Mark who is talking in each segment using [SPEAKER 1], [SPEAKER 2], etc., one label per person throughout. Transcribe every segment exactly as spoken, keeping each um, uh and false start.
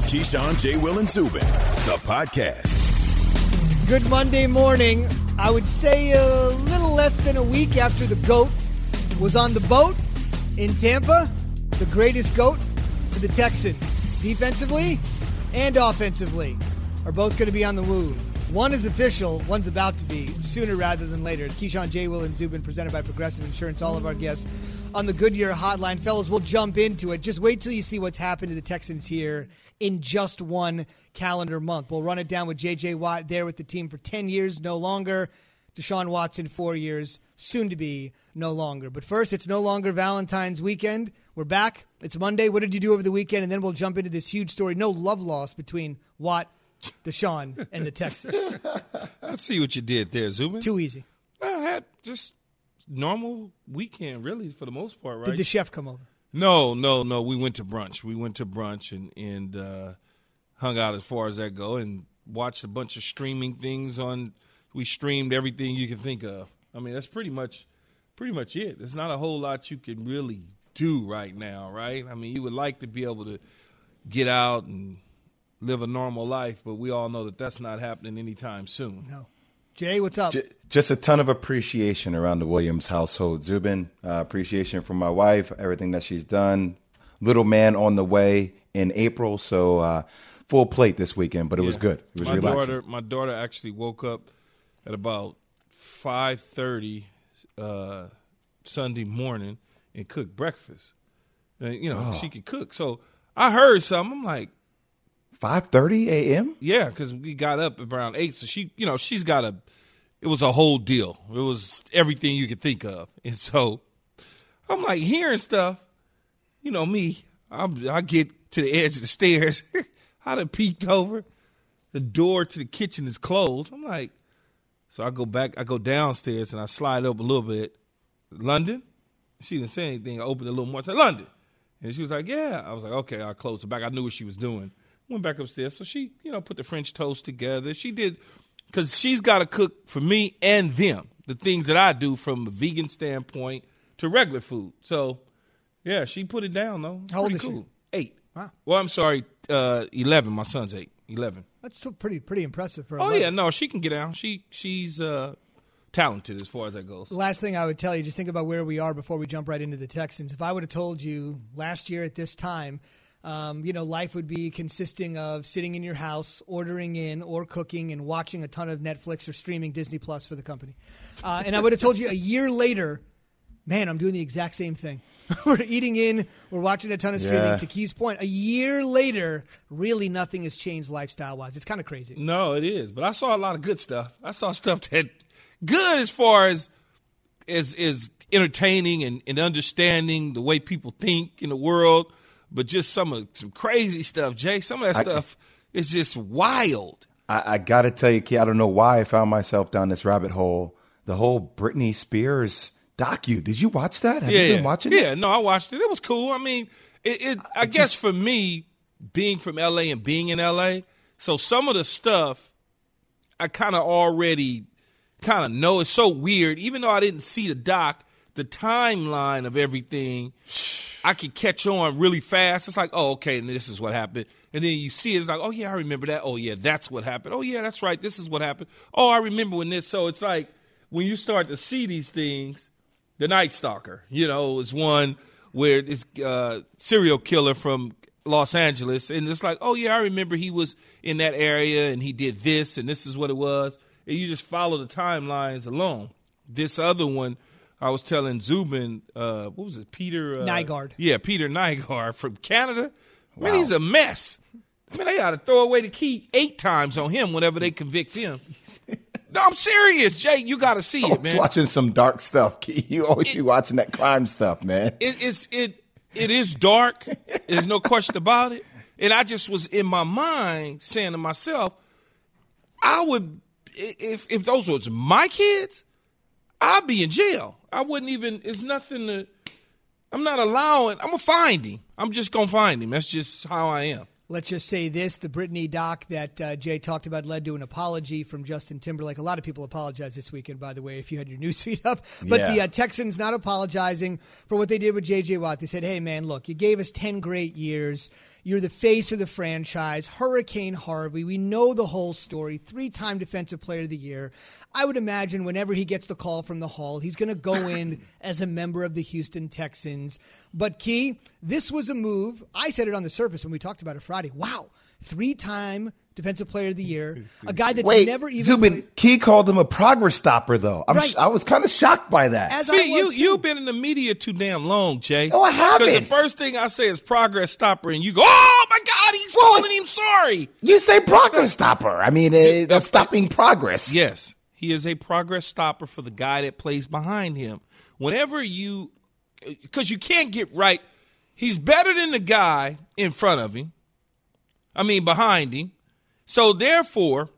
[SPEAKER 1] Keyshawn, J. Will, and Zubin, the podcast.
[SPEAKER 2] Good Monday morning. I would say a little less than a week after the GOAT was on the boat in Tampa, the greatest GOAT for the Texans, defensively and offensively, are both going to be on the move. One is official, one's about to be, sooner rather than later. It's Keyshawn, J. Will, and Zubin, presented by Progressive Insurance. All of our guests on the Goodyear Hotline. Fellas, we'll jump into it. Just wait till you see what's happened to the Texans here in just one calendar month. We'll run it down with J J. Watt there with the team for ten years, no longer. Deshaun Watson, four years, soon to be no longer. But first, it's no longer Valentine's weekend. We're back. It's Monday. What did you do over the weekend? And then we'll jump into this huge story. No love lost between Watt, Deshaun, and the Texans.
[SPEAKER 3] I see what you did there, Zubin.
[SPEAKER 2] Too easy.
[SPEAKER 3] I had just normal weekend, really, for the most part, right?
[SPEAKER 2] Did the chef come over?
[SPEAKER 3] No, no, no. We went to brunch. We went to brunch and, and uh, hung out as far as that go and watched a bunch of streaming things on. We streamed everything you can think of. I mean, that's pretty much pretty much it. There's not a whole lot you can really do right now, right? I mean, you would like to be able to get out and live a normal life, but we all know that that's not happening anytime soon.
[SPEAKER 2] No. Jay, what's up?
[SPEAKER 4] Just a ton of appreciation around the Williams household, Zubin. Uh, appreciation from my wife, everything that she's done. Little man on the way in April, so uh, full plate this weekend, but it yeah. was good. It was
[SPEAKER 3] my
[SPEAKER 4] relaxing.
[SPEAKER 3] Daughter, my daughter actually woke up at about five thirty uh, Sunday morning and cooked breakfast. And, you know, oh. she could cook. So I heard something. I'm like,
[SPEAKER 4] five thirty a.m.?
[SPEAKER 3] Yeah, because we got up around eight. So she, you know, she's got a, it was a whole deal. It was everything you could think of. And so I'm like hearing stuff. You know me, I'm, I get to the edge of the stairs. I done peeked over. The door to the kitchen is closed. I'm like, so I go back, I go downstairs and I slide up a little bit. London? She didn't say anything. I opened it a little more. I said, London. And she was like, yeah. I was like, okay, I'll close the back. I knew what she was doing. Went back upstairs. So she, you know, put the French toast together. She did, because she's got to cook for me and them, the things that I do from a vegan standpoint to regular food. So, yeah, she put it down, though.
[SPEAKER 2] How old is
[SPEAKER 3] cool.
[SPEAKER 2] she?
[SPEAKER 3] Eight.
[SPEAKER 2] Wow.
[SPEAKER 3] Well, I'm sorry, uh, eleven. My son's eight. eleven.
[SPEAKER 2] That's still pretty pretty impressive for a
[SPEAKER 3] Oh,
[SPEAKER 2] mother.
[SPEAKER 3] yeah, no, she can get out. She She's uh, talented as far as that goes.
[SPEAKER 2] The last thing I would tell you, just think about where we are before we jump right into the Texans. If I would have told you last year at this time, Um, you know, life would be consisting of sitting in your house, ordering in or cooking and watching a ton of Netflix or streaming Disney Plus for the company. Uh, and I would have told you a year later, man, I'm doing the exact same thing. We're eating in, we're watching a ton of streaming.
[SPEAKER 4] Yeah.
[SPEAKER 2] To Key's point, a year later, really nothing has changed lifestyle-wise. It's kind of crazy.
[SPEAKER 3] No, it is. But I saw a lot of good stuff. I saw stuff that good as far as is, is entertaining and, and understanding the way people think in the world. But just some of some crazy stuff, Jay. Some of that
[SPEAKER 4] I,
[SPEAKER 3] stuff is just wild.
[SPEAKER 4] I, I got to tell you, Key, I don't know why I found myself down this rabbit hole. The whole Britney Spears docu. Did you watch that? Have
[SPEAKER 3] yeah,
[SPEAKER 4] you been watching
[SPEAKER 3] yeah.
[SPEAKER 4] it?
[SPEAKER 3] Yeah, no, I watched it. It was cool. I mean, it. it I, I guess just, for me, being from L A and being in L A, so some of the stuff I kind of already kind of know. It's so weird. Even though I didn't see the doc, the timeline of everything, I could catch on really fast. It's like, oh, okay, and this is what happened. And then you see it, it's like, oh, yeah, I remember that. Oh, yeah, that's what happened. Oh, yeah, that's right. This is what happened. Oh, I remember when this. So it's like when you start to see these things, The Night Stalker, you know, is one where this uh, serial killer from Los Angeles. And it's like, oh, yeah, I remember he was in that area and he did this and this is what it was. And you just follow the timelines along. This other one, I was telling Zubin, uh, what was it, Peter? Uh,
[SPEAKER 2] Nygard. Yeah,
[SPEAKER 3] Peter Nygard from Canada.
[SPEAKER 4] Wow.
[SPEAKER 3] Man, he's a mess. Man, they ought to throw away the key eight times on him whenever they convict him. No, I'm serious, Jay. You got to see
[SPEAKER 4] I
[SPEAKER 3] it,
[SPEAKER 4] was
[SPEAKER 3] man.
[SPEAKER 4] watching some dark stuff, Key. You always
[SPEAKER 3] It-
[SPEAKER 4] be watching that crime stuff, man.
[SPEAKER 3] It, it's it it is dark. There's no question about it. And I just was in my mind saying to myself, I would if if those was my kids, I'd be in jail. I wouldn't even. It's nothing to. I'm not allowing. I'm gonna find him. I'm just gonna find him. That's just how I am.
[SPEAKER 2] Let's just say this, the Britney doc that uh, Jay talked about led to an apology from Justin Timberlake. A lot of people apologized this weekend, by the way, if you had your newsfeed up. But
[SPEAKER 4] Yeah.
[SPEAKER 2] the uh, Texans not apologizing for what they did with J J. Watt. They said, hey, man, look, you gave us ten great years. You're the face of the franchise, Hurricane Harvey. We know the whole story. Three-time Defensive Player of the Year. I would imagine whenever he gets the call from the Hall, he's going to go in as a member of the Houston Texans. But, Key, this was a move. I said it on the surface when we talked about it Friday. Wow, three-time Defensive Player of the Year, a guy that's
[SPEAKER 4] Wait,
[SPEAKER 2] never even
[SPEAKER 4] Zubin,
[SPEAKER 2] played.
[SPEAKER 4] Key called him a progress stopper, though. I'm
[SPEAKER 2] Right.
[SPEAKER 4] sh- I was kind of shocked by that.
[SPEAKER 2] As
[SPEAKER 3] See,
[SPEAKER 2] I
[SPEAKER 3] you,
[SPEAKER 2] was too.
[SPEAKER 3] you've been in the media too damn long, Jay.
[SPEAKER 4] No, I haven't.
[SPEAKER 3] Because the first thing I say is progress stopper, and you go, oh, my God, he's calling him sorry.
[SPEAKER 4] You say progress stopper. I mean, uh, that's stopping progress.
[SPEAKER 3] Yes, he is a progress stopper for the guy that plays behind him. Whenever you – because you can't get right. He's better than the guy in front of him. I mean, behind him. So, therefore,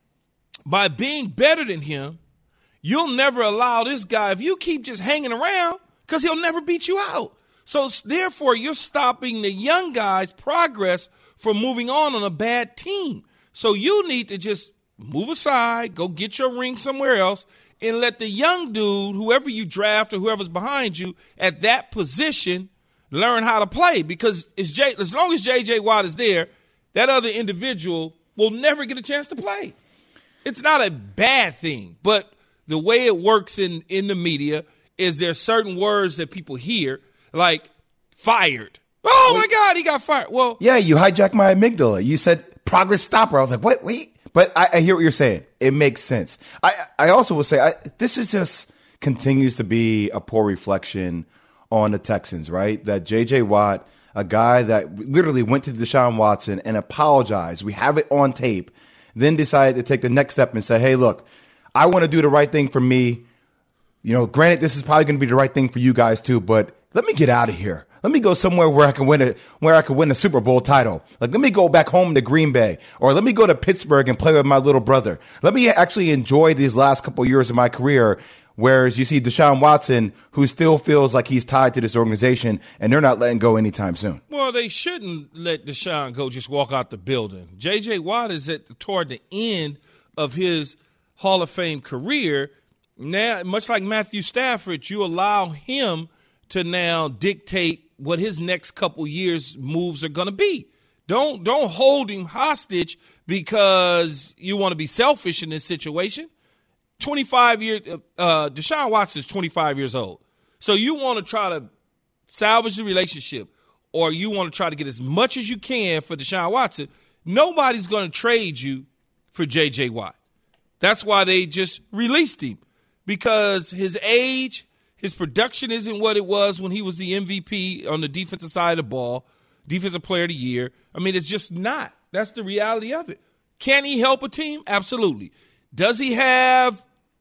[SPEAKER 3] by being better than him, you'll never allow this guy, if you keep just hanging around, because he'll never beat you out. So, therefore, you're stopping the young guy's progress from moving on on a bad team. So, you need to just move aside, go get your ring somewhere else, and let the young dude, whoever you draft or whoever's behind you at that position, learn how to play. Because it's J, as long as J J. Watt is there, that other individual will never get a chance to play. It's not a bad thing, but the way it works in, in the media is there's certain words that people hear, like fired. Oh, my God, he got fired. Well,
[SPEAKER 4] Yeah, you hijacked my amygdala. You said progress stopper. I was like, what? Wait. But I, I hear what you're saying. It makes sense. I, I also will say I, this is just continues to be a poor reflection on the Texans, right? That J J. Watt, a guy that literally went to Deshaun Watson and apologized. We have it on tape. Then decided to take the next step and say, hey, look, I want to do the right thing for me. You know, granted, this is probably going to be the right thing for you guys too, but let me get out of here. Let me go somewhere where I can win a where I can win a Super Bowl title. Like, let me go back home to Green Bay, or let me go to Pittsburgh and play with my little brother. Let me actually enjoy these last couple of years of my career. Whereas you see Deshaun Watson, who still feels like he's tied to this organization, and they're not letting go anytime soon.
[SPEAKER 3] Well, they shouldn't let Deshaun go just walk out the building. J J. Watt is at the, toward the end of his Hall of Fame career. Now, much like Matthew Stafford, you allow him to now dictate what his next couple years moves are going to be. Don't don't hold him hostage because you want to be selfish in this situation. twenty-five years, uh, Deshaun Watson is twenty-five years old. So you want to try to salvage the relationship, or you want to try to get as much as you can for Deshaun Watson. Nobody's going to trade you for J J. Watt. That's why they just released him, because his age, his production isn't what it was when he was the M V P on the defensive side of the ball, defensive player of the year. I mean, it's just not. That's the reality of it. Can he help a team? Absolutely. Does he have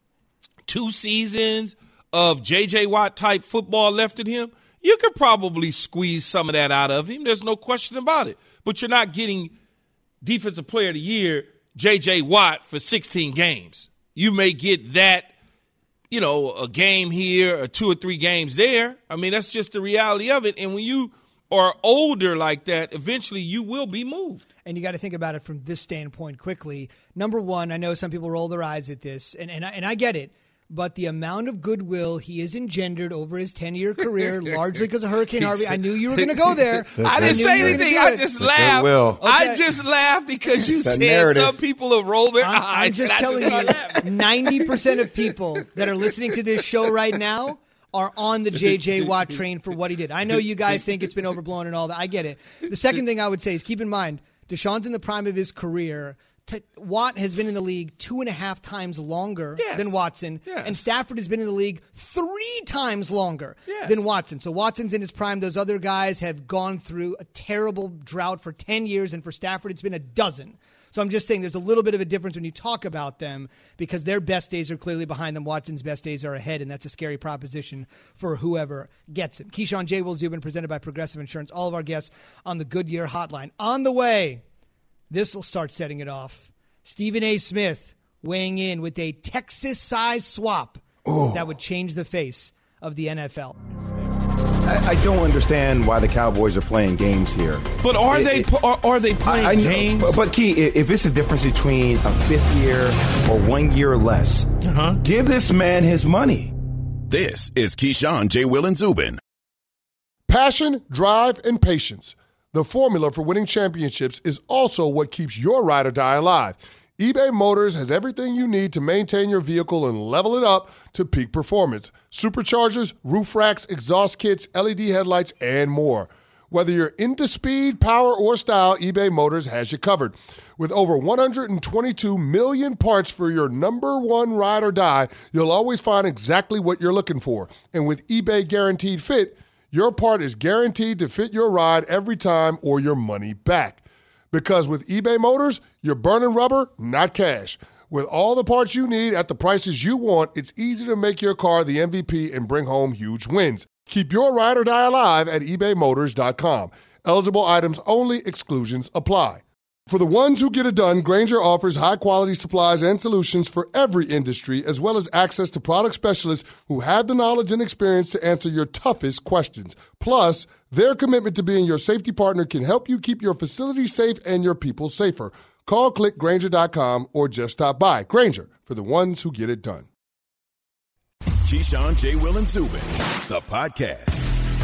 [SPEAKER 3] two seasons of J J. Watt type football left in him? You could probably squeeze some of that out of him. There's no question about it. But you're not getting defensive player of the year J J. Watt for sixteen games. You may get that, you know, a game here or two or three games there. I mean, that's just the reality of it. And when you are older like that, eventually you will be moved.
[SPEAKER 2] And you got to think about it from this standpoint quickly. Number one, I know some people roll their eyes at this, and, and, I, and I get it, but the amount of goodwill he has engendered over his ten-year career, largely because of Hurricane Harvey. I knew you were going to go there.
[SPEAKER 3] I didn't say anything. I just laughed.
[SPEAKER 4] goodwill.
[SPEAKER 3] I
[SPEAKER 2] Okay.
[SPEAKER 3] just laughed because you
[SPEAKER 4] That
[SPEAKER 3] said
[SPEAKER 4] narrative.
[SPEAKER 3] some people will roll their
[SPEAKER 2] I'm,
[SPEAKER 3] eyes.
[SPEAKER 2] I'm just
[SPEAKER 3] and I
[SPEAKER 2] telling
[SPEAKER 3] started laughing.
[SPEAKER 2] you, ninety percent of people that are listening to this show right now are on the J J. Watt train for what he did. I know you guys think it's been overblown and all that. I get it. The second thing I would say is keep in mind, Deshaun's in the prime of his career. T- Watt has been in the league two and a half times longer
[SPEAKER 3] Yes.
[SPEAKER 2] than Watson,
[SPEAKER 3] Yes.
[SPEAKER 2] and Stafford has been in the league three times longer
[SPEAKER 3] Yes.
[SPEAKER 2] than Watson. So Watson's in his prime. Those other guys have gone through a terrible drought for ten years, and for Stafford, it's been a dozen. So I'm just saying there's a little bit of a difference when you talk about them because their best days are clearly behind them. Watson's best days are ahead, and that's a scary proposition for whoever gets him. Keyshawn J. Will Zubin, presented by Progressive Insurance. All of our guests on the Goodyear Hotline. On the way, this will start setting it off. Stephen A. Smith weighing in with a Texas-sized swap that would change the face of the N F L.
[SPEAKER 4] I, I don't understand why the Cowboys are playing games here.
[SPEAKER 3] But are
[SPEAKER 4] It-
[SPEAKER 3] they
[SPEAKER 4] it-
[SPEAKER 3] are, are they playing
[SPEAKER 4] I, I know,
[SPEAKER 3] games?
[SPEAKER 4] But, but Key, i- if it's a difference between a fifth year or one year less,
[SPEAKER 3] Uh-huh.
[SPEAKER 4] give this man his money.
[SPEAKER 1] This is Keyshawn, J. Will, and Zubin.
[SPEAKER 5] Passion, drive, and patience. The formula for winning championships is also what keeps your ride or die alive. eBay Motors has everything you need to maintain your vehicle and level it up to peak performance. Superchargers, roof racks, exhaust kits, L E D headlights, and more. Whether you're into speed, power, or style, eBay Motors has you covered. With over one hundred twenty-two million parts for your number one ride or die, you'll always find exactly what you're looking for. And with eBay Guaranteed Fit, your part is guaranteed to fit your ride every time or your money back. Because with eBay Motors, you're burning rubber, not cash. With all the parts you need at the prices you want, it's easy to make your car the M V P and bring home huge wins. Keep your ride or die alive at ebay motors dot com. Eligible items only. Exclusions apply. For the ones who get it done, Grainger offers high-quality supplies and solutions for every industry, as well as access to product specialists who have the knowledge and experience to answer your toughest questions. Plus, their commitment to being your safety partner can help you keep your facility safe and your people safer. Call, click Grainger dot com, or just stop by. Grainger, for the ones who get it done.
[SPEAKER 1] Keyshawn, J. Will, and Zubin, the podcast.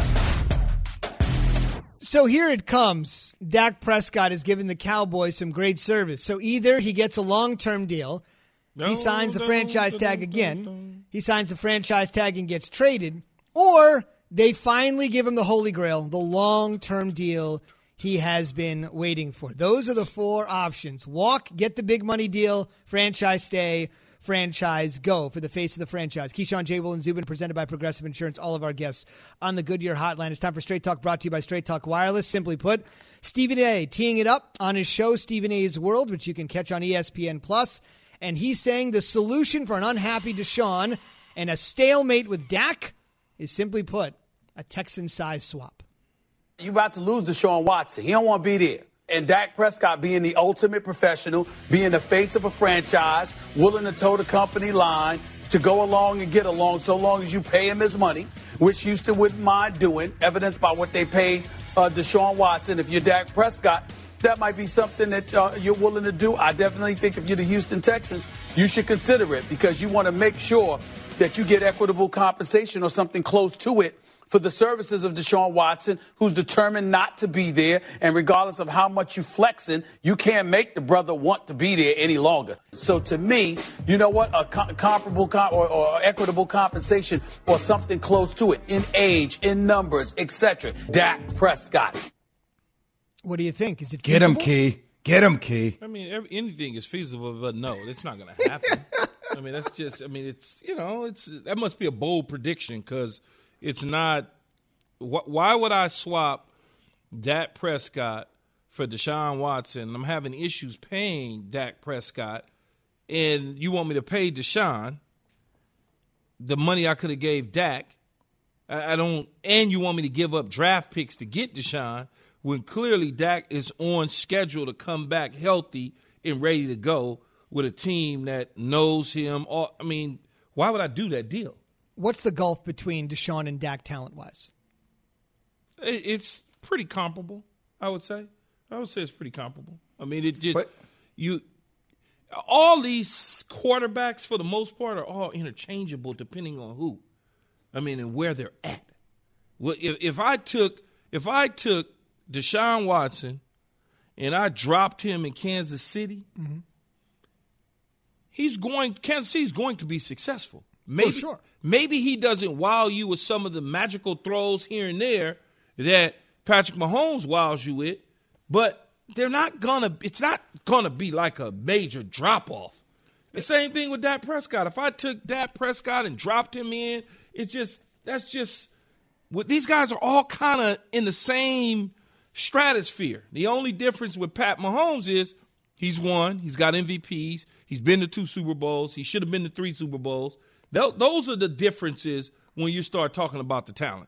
[SPEAKER 2] So here it comes. Dak Prescott has given the Cowboys some great service. So either he gets a long-term deal, he signs the franchise tag again, he signs the franchise tag and gets traded, or they finally give him the Holy Grail, the long-term deal he has been waiting for. Those are the four options. Walk, get the big money deal, franchise stay, franchise go for the face of the franchise. Keyshawn, J. Will, and Zubin, presented by Progressive Insurance. All of our guests on the Goodyear Hotline. It's time for Straight Talk, brought to you by Straight Talk Wireless. Simply put, Stephen A. teeing it up on his show, Stephen A's World, which you can catch on E S P N Plus. And he's saying the solution for an unhappy Deshaun and a stalemate with Dak is, simply put, a Texan size swap.
[SPEAKER 6] You about to lose Deshaun Watson. He don't want to be there. And Dak Prescott being the ultimate professional, being the face of a franchise, willing to toe the company line, to go along and get along so long as you pay him his money, which Houston wouldn't mind doing, evidenced by what they paid uh, Deshaun Watson. If you're Dak Prescott, that might be something that uh, you're willing to do. I definitely think if you're the Houston Texans, you should consider it because you want to make sure that you get equitable compensation or something close to it for the services of Deshaun Watson, who's determined not to be there. And regardless of how much you flexing, you can't make the brother want to be there any longer. So to me, you know what? A co- comparable com- or, or equitable compensation or something close to it in age, in numbers, et cetera. Dak Prescott.
[SPEAKER 2] What do you think? Is it
[SPEAKER 4] Get
[SPEAKER 2] feasible?
[SPEAKER 4] him, Key. Get him, Key.
[SPEAKER 3] I mean, every, anything is feasible, but no, it's not going to happen. I mean, that's just, I mean, it's, you know, it's that must be a bold prediction because it's not. Wh- why would I swap Dak Prescott for Deshaun Watson? I'm having issues paying Dak Prescott, and you want me to pay Deshaun the money I could have gave Dak. I, I don't, and you want me to give up draft picks to get Deshaun when clearly Dak is on schedule to come back healthy and ready to go with a team that knows him. All, I mean, why would I do that deal?
[SPEAKER 2] What's the gulf between Deshaun and Dak talent-wise?
[SPEAKER 3] It's pretty comparable, I would say. I would say it's pretty comparable. I mean, it just but, you. All these quarterbacks, for the most part, are all interchangeable depending on who. I mean, and where they're at. Well, if, if I took if I took Deshaun Watson and I dropped him in Kansas City, mm-hmm. he's going. Kansas City's going to be successful. Maybe,
[SPEAKER 2] For sure.
[SPEAKER 3] Maybe he doesn't wow you with some of the magical throws here and there that Patrick Mahomes wows you with, but they're not gonna. It's not gonna be like a major drop off. The same thing with Dak Prescott. If I took Dak Prescott and dropped him in, it's just that's just. These guys are all kind of in the same stratosphere. The only difference with Pat Mahomes is he's won. He's got M V Ps. He's been to two Super Bowls. He should have been to three Super Bowls. Those are the differences when you start talking about the talent.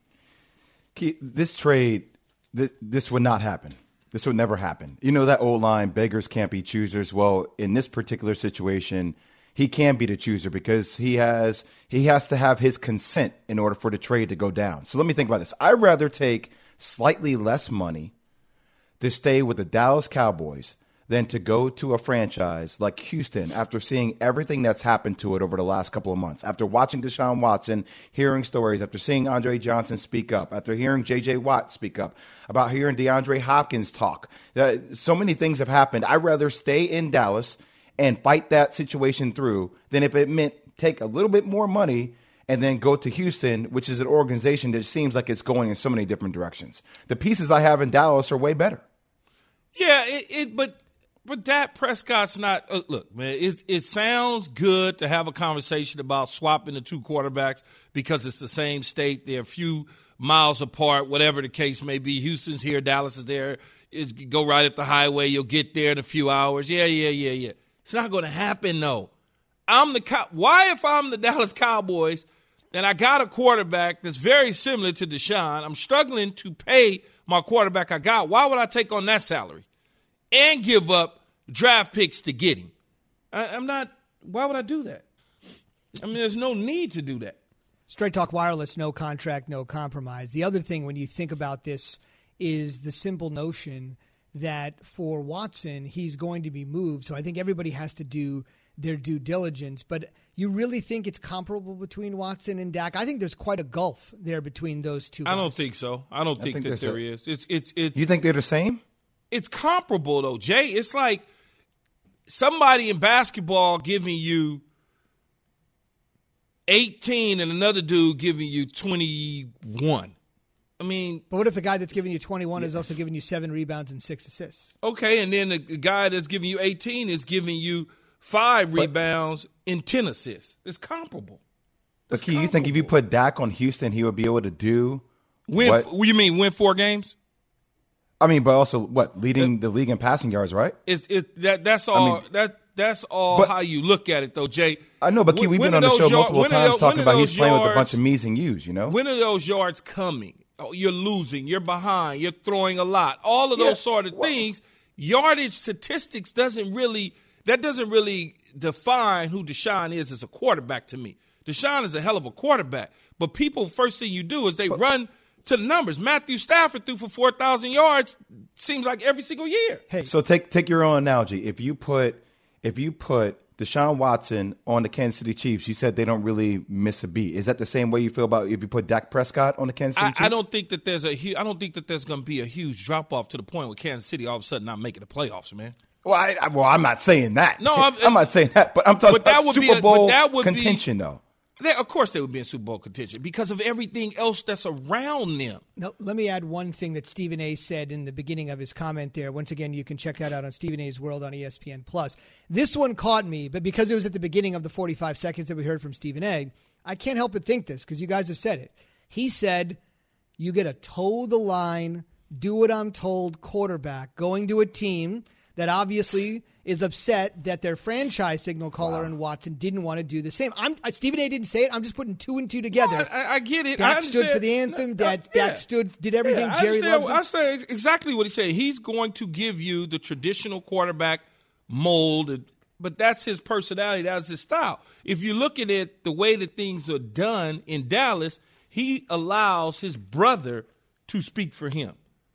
[SPEAKER 4] This trade, this, this would not happen. This would never happen. You know that old line, beggars can't be choosers. Well, in this particular situation, he can be the chooser because he has he has to have his consent in order for the trade to go down. So let me think about this. I'd rather take slightly less money to stay with the Dallas Cowboys than to go to a franchise like Houston after seeing everything that's happened to it over the last couple of months, after watching Deshaun Watson, hearing stories, after seeing Andre Johnson speak up, after hearing J J Watt speak up, about hearing DeAndre Hopkins talk. Uh, so many things have happened. I'd rather stay in Dallas and fight that situation through than if it meant take a little bit more money and then go to Houston, which is an organization that seems like it's going in so many different directions. The pieces I have in Dallas are way better.
[SPEAKER 3] Yeah, it, it but but Dak Prescott's not uh, – look, man, it, it sounds good to have a conversation about swapping the two quarterbacks because it's the same state. They're a few miles apart, whatever the case may be. Houston's here, Dallas is there. It's, go right up the highway. You'll get there in a few hours. Yeah, yeah, yeah, yeah. It's not going to happen, though. I'm the cow- Why, if I'm the Dallas Cowboys and I got a quarterback that's very similar to Deshaun, I'm struggling to pay my quarterback I got, why would I take on that salary and give up draft picks to get him? I, I'm not – why would I do that? I mean, there's no need to do that.
[SPEAKER 2] Straight Talk Wireless, no contract, no compromise. The other thing when you think about this is the simple notion that for Watson, he's going to be moved. So I think everybody has to do their due diligence. But you really think it's comparable between Watson and Dak? I think there's quite a gulf there between those two guys.
[SPEAKER 3] I don't think so. I don't think,
[SPEAKER 4] think
[SPEAKER 3] that there
[SPEAKER 4] a,
[SPEAKER 3] is. It's it's it's.
[SPEAKER 4] You think they're the same?
[SPEAKER 3] It's comparable though, Jay. It's like somebody in basketball giving you eighteen and another dude giving you twenty-one. I mean,
[SPEAKER 2] but what if the guy that's giving you twenty-one yeah. is also giving you seven rebounds and six assists?
[SPEAKER 3] Okay, and then the guy that's giving you eighteen is giving you five but, rebounds and ten assists. It's comparable.
[SPEAKER 4] That's Key, you think if you put Dak on Houston, he would be able to do
[SPEAKER 3] win?
[SPEAKER 4] What,
[SPEAKER 3] what you mean win four games?
[SPEAKER 4] I mean, but also what leading it, the league in passing yards, right?
[SPEAKER 3] It's it that that's all. I mean, that that's all
[SPEAKER 4] but,
[SPEAKER 3] how you look at it, though, Jay.
[SPEAKER 4] I know, but Key, we've been on the show
[SPEAKER 3] yard,
[SPEAKER 4] multiple times
[SPEAKER 3] those,
[SPEAKER 4] talking about he's playing
[SPEAKER 3] yards,
[SPEAKER 4] with a bunch of me's and you's. You know,
[SPEAKER 3] when are those yards coming? Oh, you're losing. You're behind. You're throwing a lot. All of those yeah, sort of well, things. Yardage statistics doesn't really that doesn't really define who Deshaun is as a quarterback to me. Deshaun is a hell of a quarterback, but people first thing you do is they but, run to the numbers. Matthew Stafford threw for four thousand yards. Seems like every single year.
[SPEAKER 4] Hey, so take take your own analogy. If you put if you put Deshaun Watson on the Kansas City Chiefs, you said they don't really miss a beat. Is that the same way you feel about if you put Dak Prescott on the Kansas City
[SPEAKER 3] I,
[SPEAKER 4] Chiefs?
[SPEAKER 3] I don't think that there's a hu- I don't think that there's going to be a huge drop off to the point where Kansas City all of a sudden not making the playoffs, man.
[SPEAKER 4] Well, I, I, well, I'm not saying that.
[SPEAKER 3] No, I'm,
[SPEAKER 4] I'm not saying that. But I'm talking
[SPEAKER 3] but that
[SPEAKER 4] about
[SPEAKER 3] would
[SPEAKER 4] Super
[SPEAKER 3] be a,
[SPEAKER 4] Bowl
[SPEAKER 3] but that would
[SPEAKER 4] contention,
[SPEAKER 3] be,
[SPEAKER 4] though.
[SPEAKER 3] They, of course, they would be in Super Bowl contention because of everything else that's around them.
[SPEAKER 2] Now, let me add one thing that Stephen A. said in the beginning of his comment there. Once again, you can check that out on Stephen A.'s World on E S P N Plus. This one caught me, but because it was at the beginning of the forty-five seconds that we heard from Stephen A., I can't help but think this because you guys have said it. He said, you get a toe the line, do what I'm told quarterback going to a team that obviously is upset that their franchise signal caller wow. and Watson didn't want to do the same. I'm Stephen A. didn't say it. I'm just putting two and two together.
[SPEAKER 3] No, I, I get it.
[SPEAKER 2] Dak
[SPEAKER 3] I
[SPEAKER 2] stood for the anthem. No, Dak, yeah. Dak stood, did everything.
[SPEAKER 3] Yeah,
[SPEAKER 2] Jerry loves him.
[SPEAKER 3] I understand exactly what he said. He's going to give you the traditional quarterback mold, but that's his personality. That's his style. If you look at it, the way that things are done in Dallas, he allows his brother to speak for him.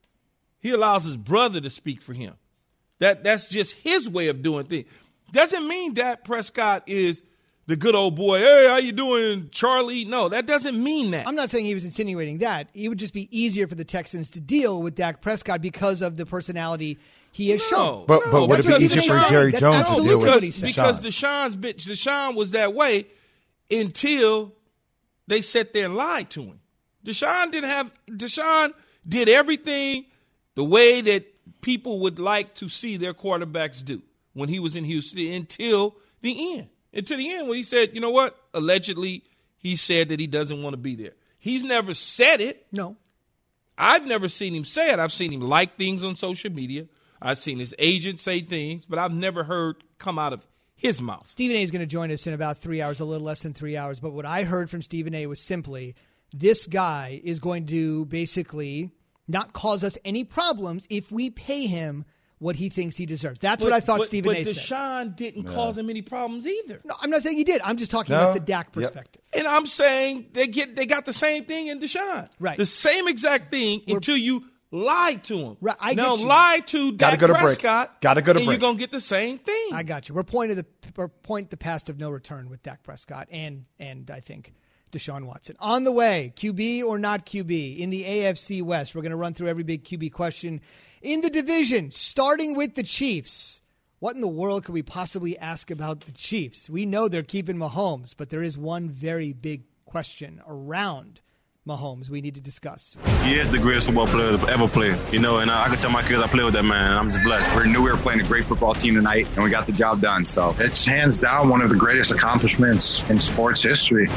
[SPEAKER 3] He allows his brother to speak for him. That that's just his way of doing things. Doesn't mean Dak Prescott is the good old boy. Hey, how you doing, Charlie? No, that doesn't mean that.
[SPEAKER 2] I'm not saying he was insinuating that. It would just be easier for the Texans to deal with Dak Prescott because of the personality he has
[SPEAKER 3] no,
[SPEAKER 2] shown.
[SPEAKER 4] But, but
[SPEAKER 3] no,
[SPEAKER 4] would it be easier for Jerry
[SPEAKER 2] that's
[SPEAKER 4] Jones to deal with
[SPEAKER 3] because, because Deshaun's bitch, Deshaun was that way until they sat there and lied to him. Deshaun didn't have Deshaun did everything the way that people would like to see their quarterbacks do when he was in Houston until the end. Until the end when he said, you know what? Allegedly, he said that he doesn't want to be there. He's never said it.
[SPEAKER 2] No.
[SPEAKER 3] I've never seen him say it. I've seen him like things on social media. I've seen his agent say things, but I've never heard come out of his mouth.
[SPEAKER 2] Stephen A. is going to join us in about three hours, a little less than three hours. But what I heard from Stephen A. was simply this guy is going to basically not cause us any problems if we pay him what he thinks he deserves. That's
[SPEAKER 3] but,
[SPEAKER 2] what I thought
[SPEAKER 3] but,
[SPEAKER 2] Stephen
[SPEAKER 3] but
[SPEAKER 2] A.
[SPEAKER 3] Deshaun
[SPEAKER 2] said.
[SPEAKER 3] But Deshaun didn't
[SPEAKER 4] no.
[SPEAKER 3] cause him any problems either.
[SPEAKER 2] No, I'm not saying he did. I'm just talking
[SPEAKER 4] no.
[SPEAKER 2] about the Dak perspective.
[SPEAKER 3] Yep. And I'm saying they get they got the same thing in Deshaun.
[SPEAKER 2] Right.
[SPEAKER 3] The same exact thing
[SPEAKER 2] We're,
[SPEAKER 3] until you Lied to him.
[SPEAKER 2] Right, I
[SPEAKER 3] now
[SPEAKER 2] get you.
[SPEAKER 3] lie to
[SPEAKER 4] Gotta
[SPEAKER 3] Dak
[SPEAKER 4] go to break.
[SPEAKER 3] Prescott.
[SPEAKER 4] Gotta go to
[SPEAKER 3] and
[SPEAKER 4] break.
[SPEAKER 3] You're gonna get the same thing.
[SPEAKER 2] I got you. We're pointing the we're point the past of no return with Dak Prescott and and I think Deshaun Watson. On the way, Q B or not Q B in the A F C West. We're going to run through every big Q B question in the division, starting with the Chiefs. What in the world could we possibly ask about the Chiefs? We know they're keeping Mahomes, but there is one very big question around Mahomes we need to discuss.
[SPEAKER 7] He is the greatest football player to ever play, you know, and I can tell my kids I play with that man, and I'm just blessed.
[SPEAKER 8] We knew we were playing a great football team tonight, and we got the job done. So it's hands down one of the greatest accomplishments in sports history.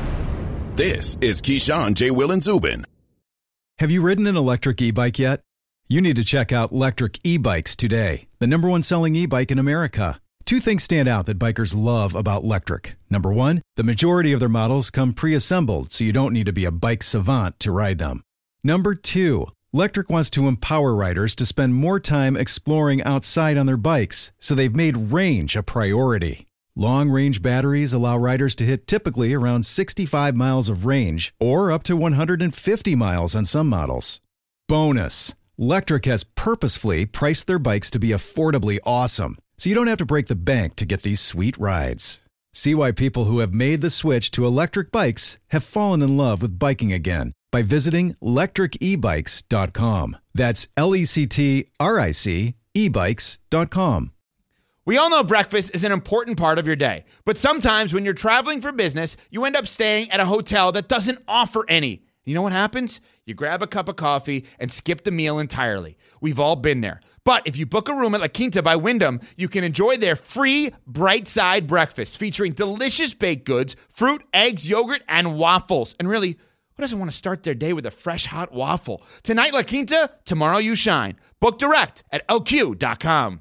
[SPEAKER 1] This is Keyshawn, J. Will, and Zubin.
[SPEAKER 9] Have you ridden an electric e-bike yet? You need to check out Lectric E-Bikes today, the number one selling e-bike in America. Two things stand out that bikers love about Lectric. Number one, the majority of their models come pre-assembled, so you don't need to be a bike savant to ride them. Number two, Lectric wants to empower riders to spend more time exploring outside on their bikes, so they've made range a priority. Long-range batteries allow riders to hit typically around sixty-five miles of range, or up to one hundred fifty miles on some models. Bonus, Lectric has purposefully priced their bikes to be affordably awesome, so you don't have to break the bank to get these sweet rides. See why people who have made the switch to electric bikes have fallen in love with biking again by visiting lectric e bikes dot com. That's L E C T R I C e bikes dot com.
[SPEAKER 10] We all know breakfast is an important part of your day, but sometimes when you're traveling for business, you end up staying at a hotel that doesn't offer any. You know what happens? You grab a cup of coffee and skip the meal entirely. We've all been there. But if you book a room at La Quinta by Wyndham, you can enjoy their free Bright Side breakfast featuring delicious baked goods, fruit, eggs, yogurt, and waffles. And really, who doesn't want to start their day with a fresh, hot waffle? Tonight, La Quinta, tomorrow you shine. Book direct at L Q dot com.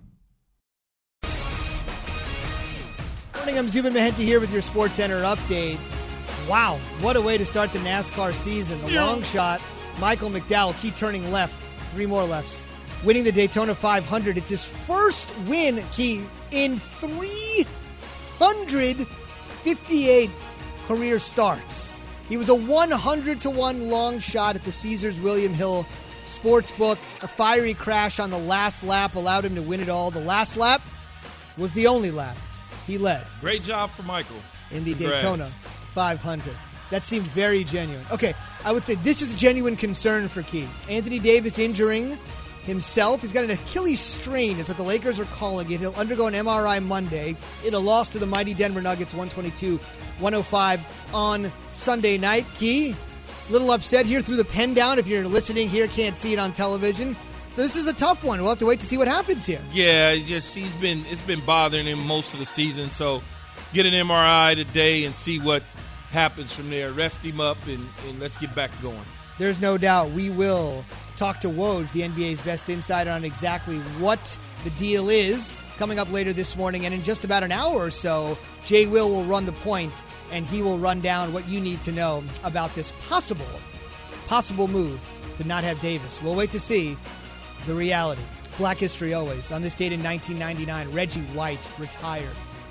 [SPEAKER 2] Morning, I'm Zubin Mehenti here with your SportsCenter update. Wow, what a way to start the NASCAR season. The long shot, Michael McDowell, key turning left, three more lefts, winning the Daytona five hundred. It's his first win, Key, in three hundred fifty-eight career starts. He was a one hundred to one long shot at the Caesars William Hill Sportsbook. A fiery crash on the last lap allowed him to win it all. The last lap was the only lap he led.
[SPEAKER 3] Great job for Michael.
[SPEAKER 2] In the
[SPEAKER 3] Congrats.
[SPEAKER 2] Daytona five hundred. That seemed very genuine. Okay, I would say this is a genuine concern for Key. Anthony Davis injuring himself. He's got an Achilles strain, is what the Lakers are calling it. He'll undergo an M R I Monday in a loss to the mighty Denver Nuggets, one twenty-two one oh five on Sunday night. Key, a little upset here, threw the pen down. If you're listening here, can't see it on television. So this is a tough one. We'll have to wait to see what happens here.
[SPEAKER 3] Yeah, it just he's been it's been bothering him most of the season. So get an M R I today and see what happens from there. Rest him up and, and let's get back going.
[SPEAKER 2] There's no doubt we will talk to Woj, the N B A's best insider, on exactly what the deal is coming up later this morning. And in just about an hour or so, Jay Will will run the point, and he will run down what you need to know about this possible, possible move to not have Davis. We'll wait to see the reality. Black history always. On this date in nineteen ninety-nine, Reggie White retired.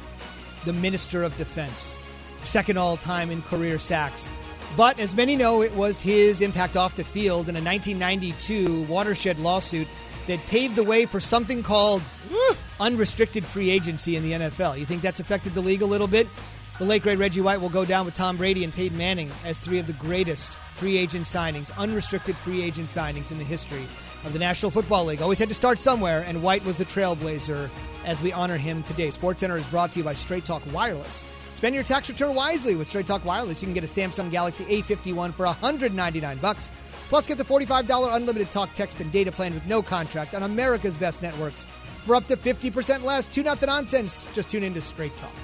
[SPEAKER 2] The Minister of Defense. Second all-time in career sacks. But as many know, it was his impact off the field in a nineteen ninety-two watershed lawsuit that paved the way for something called unrestricted free agency in the N F L. You think that's affected the league a little bit? The late great Reggie White will go down with Tom Brady and Peyton Manning as three of the greatest free agent signings, unrestricted free agent signings in the history of the National Football League. Always had to start somewhere, and White was the trailblazer as we honor him today. SportsCenter is brought to you by Straight Talk Wireless. Spend your tax return wisely with Straight Talk Wireless. You can get a Samsung Galaxy A fifty-one for one hundred ninety-nine bucks. Plus, get the forty-five dollars unlimited talk, text, and data plan with no contract on America's best networks for up to fifty percent less. Tune out the nonsense. Just tune into Straight Talk.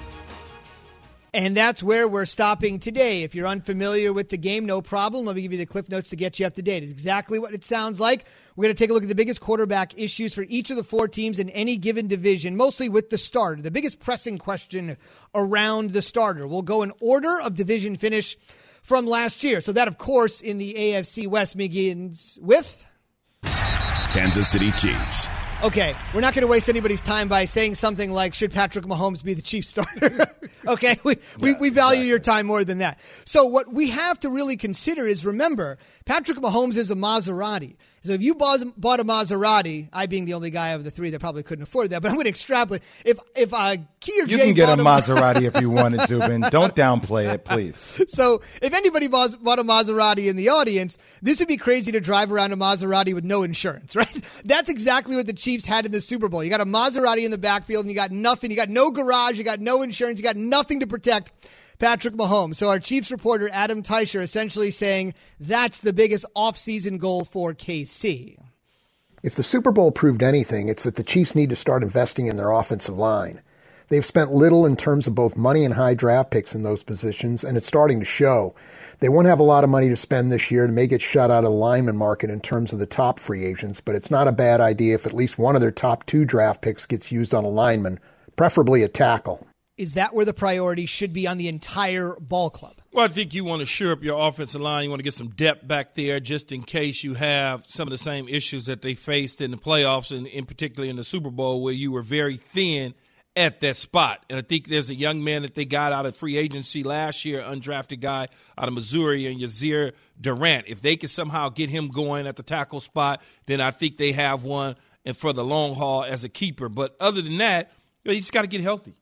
[SPEAKER 2] And that's where we're stopping today. If you're unfamiliar with the game, no problem. Let me give you the cliff notes to get you up to date. It's exactly what it sounds like. We're going to take a look at the biggest quarterback issues for each of the four teams in any given division, mostly with the starter. The biggest pressing question around the starter. We'll go in order of division finish from last year. So that, of course, in the A F C West begins with
[SPEAKER 1] Kansas City Chiefs.
[SPEAKER 2] Okay, we're not going to waste anybody's time by saying something like, should Patrick Mahomes be the Chiefs starter? Okay, we, we, we value your time more than that. So what we have to really consider is, remember, Patrick Mahomes is a Maserati. So if you bought, bought a Maserati, I being the only guy of the three that probably couldn't afford that, but I'm going to extrapolate. If if uh, Key or
[SPEAKER 4] You
[SPEAKER 2] Jay
[SPEAKER 4] can get a
[SPEAKER 2] bought
[SPEAKER 4] Maserati if you wanted, Zubin. Don't downplay it, please.
[SPEAKER 2] So if anybody bought, bought a Maserati in the audience, this would be crazy to drive around a Maserati with no insurance, right? That's exactly what the Chiefs had in the Super Bowl. You got a Maserati in the backfield, and you got nothing. You got no garage. You got no insurance. You got nothing to protect Patrick Mahomes. So our Chiefs reporter, Adam Teicher, essentially saying that's the biggest offseason goal for K C.
[SPEAKER 11] If the Super Bowl proved anything, it's that the Chiefs need to start investing in their offensive line. They've spent little in terms of both money and high draft picks in those positions, and it's starting to show. They won't have a lot of money to spend this year and may get shut out of the lineman market in terms of the top free agents, but it's not a bad idea if at least one of their top two draft picks gets used on a lineman, preferably a tackle.
[SPEAKER 2] Is that where the priority should be on the entire ball club?
[SPEAKER 3] Well, I think you want to shore up your offensive line. You want to get some depth back there just in case you have some of the same issues that they faced in the playoffs, and in particular in the Super Bowl, where you were very thin at that spot. And I think there's a young man that they got out of free agency last year, undrafted guy out of Missouri, and Yazir Durant. If they can somehow get him going at the tackle spot, then I think they have one and for the long haul as a keeper. But other than that, you just got to get healthy.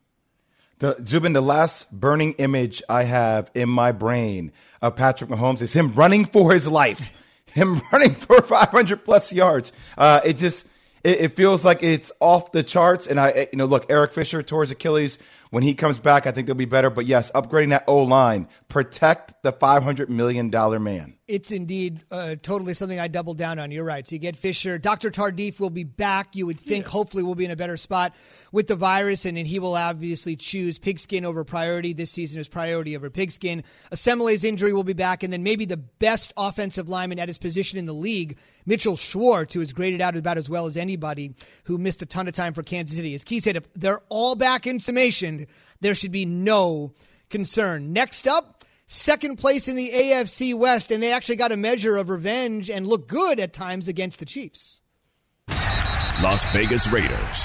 [SPEAKER 4] The, Zubin, the last burning image I have in my brain of Patrick Mahomes is him running for his life, him running for five hundred plus yards. Uh, it just it, it feels like it's off the charts. And I, you know, look, Eric Fisher tore his Achilles. When he comes back, I think they'll be better. But yes, upgrading that O-line, protect the five hundred million dollars man.
[SPEAKER 2] It's indeed uh, totally something I double down on. You're right. So you get Fisher. Doctor Tardif will be back. You would think yeah. hopefully we'll be in a better spot with the virus, and then he will obviously choose pigskin over priority. This season is priority over pigskin. Assembly's injury will be back, and then maybe the best offensive lineman at his position in the league, Mitchell Schwartz, who is graded out about as well as anybody, who missed a ton of time for Kansas City. As Key said, if they're all back in summation, there should be no concern. Next up, second place in the A F C West, and they actually got a measure of revenge and look good at times against the Chiefs.
[SPEAKER 1] Las Vegas Raiders.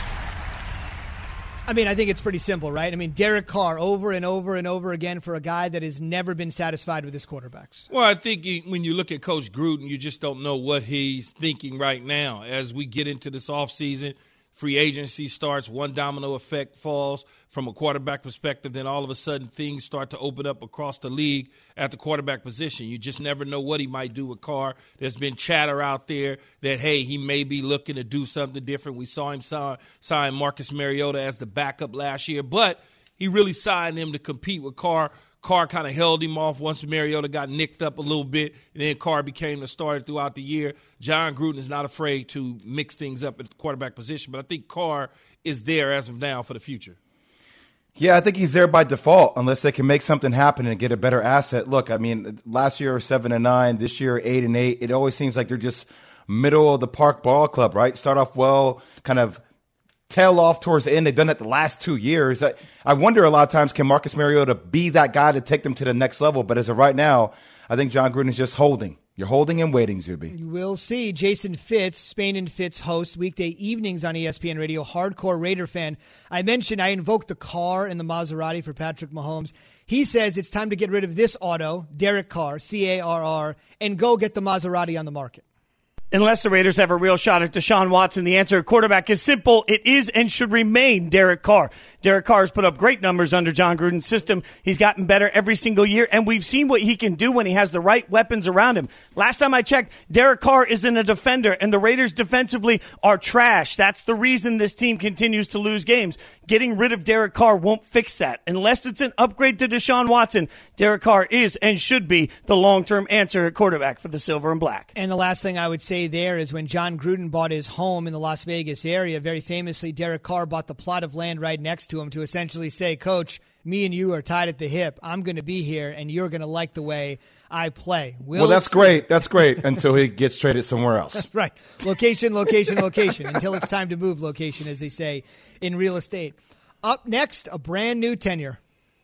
[SPEAKER 2] I mean, I think it's pretty simple, right? I mean, Derek Carr over and over and over again for a guy that has never been satisfied with his quarterbacks.
[SPEAKER 3] Well, I think you, when you look at Coach Gruden, you just don't know what he's thinking right now. As we get into this offseason, free agency starts, one domino effect falls from a quarterback perspective, then all of a sudden things start to open up across the league at the quarterback position. You just never know what he might do with Carr. There's been chatter out there that, hey, he may be looking to do something different. We saw him sign, sign Marcus Mariota as the backup last year, but he really signed him to compete with Carr. Carr kind of held him off once Mariota got nicked up a little bit, and then Carr became the starter throughout the year. John Gruden is not afraid to mix things up at the quarterback position, but I think Carr is there as of now for the future.
[SPEAKER 4] Yeah, I think he's there by default unless they can make something happen and get a better asset. Look, I mean, last year seven and nine, this year eight and eight. It always seems like they're just middle of the park ball club, right? Start off well, kind of tail off towards the end. They've done it the last two years. I, I wonder a lot of times, can Marcus Mariota be that guy to take them to the next level? But as of right now, I think John Gruden is just holding. You're holding and waiting, Zuby.
[SPEAKER 2] You will see. Jason Fitz, Spain and Fitz host, weekday evenings on E S P N Radio, hardcore Raider fan. I mentioned I invoked the car and the Maserati for Patrick Mahomes. He says it's time to get rid of this auto, Derek Carr, C A R R, and go get the Maserati on the market.
[SPEAKER 12] Unless the Raiders have a real shot at Deshaun Watson, the answer at quarterback is simple. It is and should remain Derek Carr. Derek Carr has put up great numbers under John Gruden's system. He's gotten better every single year, and we've seen what he can do when he has the right weapons around him. Last time I checked, Derek Carr isn't a defender, and the Raiders defensively are trash. That's the reason this team continues to lose games. Getting rid of Derek Carr won't fix that. Unless it's an upgrade to Deshaun Watson, Derek Carr is and should be the long-term answer at quarterback for the Silver and Black.
[SPEAKER 2] And the last thing I would say there is when John Gruden bought his home in the Las Vegas area, very famously, Derek Carr bought the plot of land right next to him to essentially say, Coach, me and you are tied at the hip. I'm going to be here, and you're going to like the way I play. We'll,
[SPEAKER 4] well, that's
[SPEAKER 2] see.
[SPEAKER 4] great. That's great until he gets traded somewhere else.
[SPEAKER 2] Right. Location, location, location. Until it's time to move location, as they say in real estate. Up next, a brand new tenure.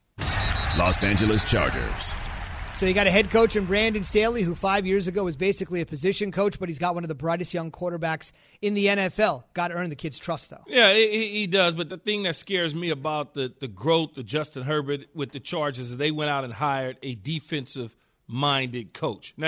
[SPEAKER 1] Los Angeles Chargers.
[SPEAKER 2] So you got a head coach in Brandon Staley, who five years ago was basically a position coach, but he's got one of the brightest young quarterbacks in the N F L. Got to earn the kid's trust, though.
[SPEAKER 3] Yeah, he, he does. But the thing that scares me about the, the growth of Justin Herbert with the Chargers is they went out and hired a defensive-minded coach. Now,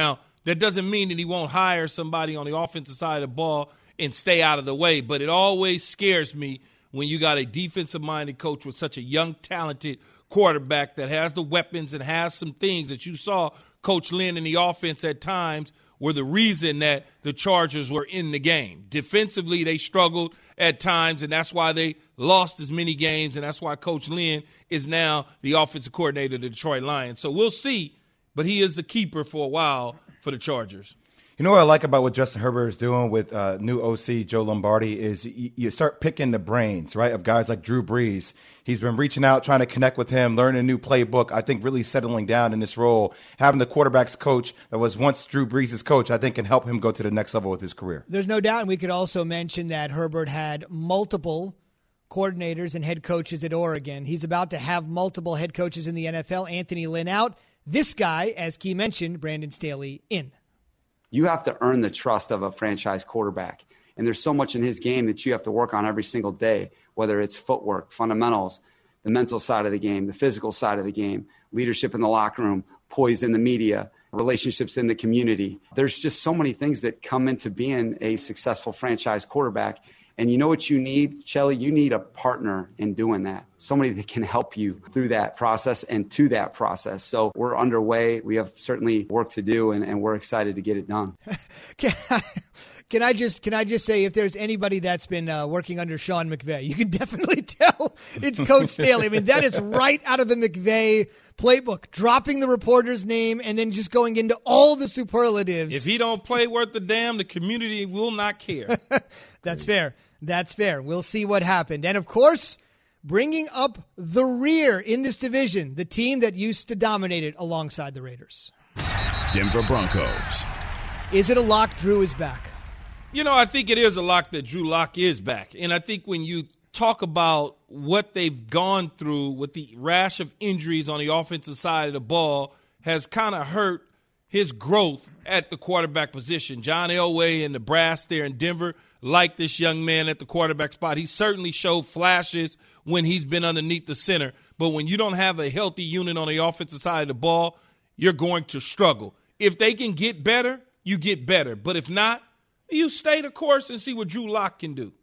[SPEAKER 3] That doesn't mean that he won't hire somebody on the offensive side of the ball and stay out of the way. But it always scares me when you got a defensive-minded coach with such a young, talented quarterback that has the weapons and has some things that you saw Coach Lynn in the offense at times were the reason that the Chargers were in the game. Defensively, they struggled at times, and that's why they lost as many games, and that's why Coach Lynn is now the offensive coordinator of the Detroit Lions. So we'll see, but he is the keeper for a while for the Chargers.
[SPEAKER 4] You know what I like about what Justin Herbert is doing with uh, new O C Joe Lombardi is you, you start picking the brains, right, of guys like Drew Brees. He's been reaching out, trying to connect with him, learn a new playbook. I think really settling down in this role, having the quarterback's coach that was once Drew Brees' coach, I think can help him go to the next level with his career.
[SPEAKER 2] There's no doubt, and we could also mention that Herbert had multiple coordinators and head coaches at Oregon. He's about to have multiple head coaches in the N F L. Anthony Lynn out. This guy, as Key mentioned, Brandon Staley in.
[SPEAKER 13] You have to earn the trust of a franchise quarterback. And there's so much in his game that you have to work on every single day, whether it's footwork, fundamentals, the mental side of the game, the physical side of the game, leadership in the locker room, poise in the media, relationships in the community. There's just so many things that come into being a successful franchise quarterback. And you know what you need, Shelly? You need a partner in doing that. Somebody that can help you through that process and to that process. So we're underway. We have certainly work to do, and, and we're excited to get it done.
[SPEAKER 2] can, I, can I just can I just say, if there's anybody that's been uh, working under Sean McVay, you can definitely tell it's Coach Staley. I mean, that is right out of the McVay playbook, dropping the reporter's name and then just going into all the superlatives.
[SPEAKER 3] If he don't play worth the damn, the community will not care.
[SPEAKER 2] That's fair. That's fair. We'll see what happened. And, of course, bringing up the rear in this division, the team that used to dominate it alongside the Raiders.
[SPEAKER 1] Denver Broncos.
[SPEAKER 2] Is it a lock Drew is back?
[SPEAKER 3] You know, I think it is a lock that Drew Lock is back. And I think when you talk about what they've gone through with the rash of injuries on the offensive side of the ball has kind of hurt his growth at the quarterback position. John Elway and the brass there in Denver like this young man at the quarterback spot. He certainly showed flashes when he's been underneath the center. But when you don't have a healthy unit on the offensive side of the ball, you're going to struggle. If they can get better, you get better. But if not, you stay the course and see what Drew Lock can do.